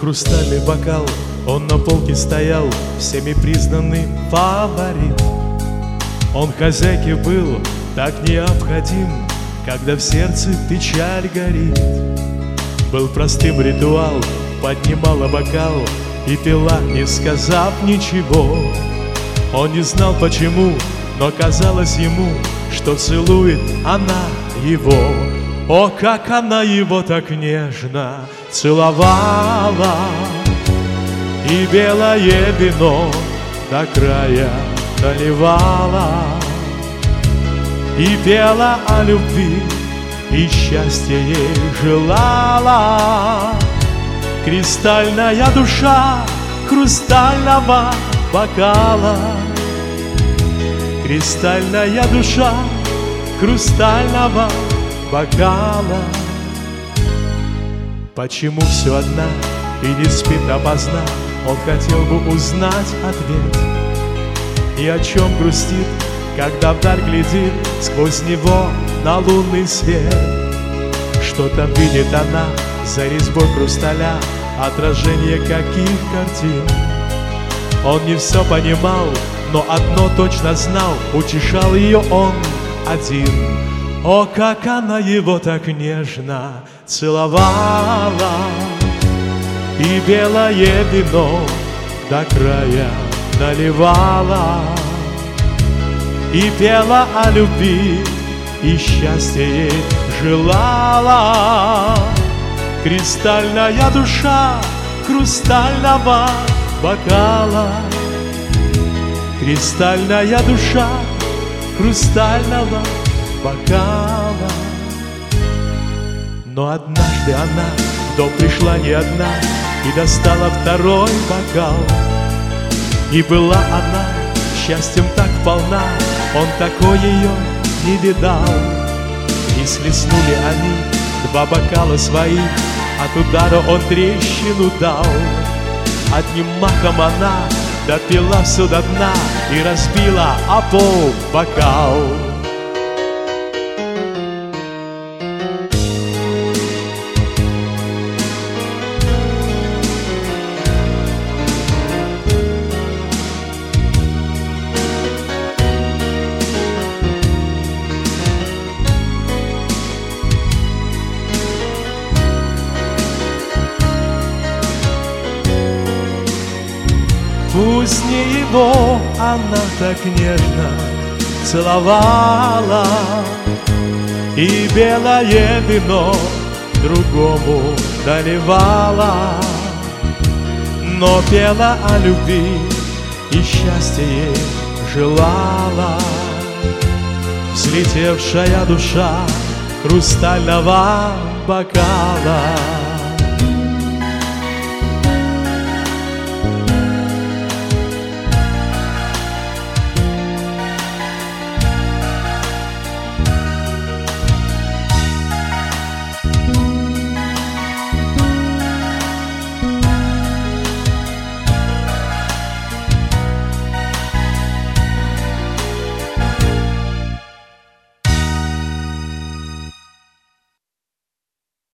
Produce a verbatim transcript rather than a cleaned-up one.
хрустальный бокал, он на полке стоял, всеми признанный фаворит. Он хозяйке был так необходим, когда в сердце печаль горит. Был простым ритуал, поднимала бокал и пила, не сказав ничего. Он не знал почему, но казалось ему, что целует она его. О, как она его так нежно целовала, и белое вино до края наливала, и пела о любви, и счастье ей желала. Кристальная душа хрустального бокала, кристальная душа хрустального бокала. Почему все одна и не спит допоздна? Он хотел бы узнать ответ. И о чем грустит, когда вдаль глядит сквозь него на лунный свет? Что там видит она за резьбой хрусталя, отражение каких картин? Он не все понимал, но одно точно знал, утешал ее он один. О, как она его так нежно целовала, и белое вино до края наливала, и пела о любви, и счастье ей желала. Кристальная душа хрустального бокала, кристальная душа хрустального бокала. Но однажды она в дом пришла не одна и достала второй бокал. И была она счастьем так полна, он такой ее не видал. И слеснули они два бокала своих, от удара он трещину дал. Одним махом она допила все до дна и разбила о пол бокал. Пусть не его она так нежно целовала, и белое вино другому доливала, но пела о любви и счастье ей желала. Взлетевшая душа хрустального бокала.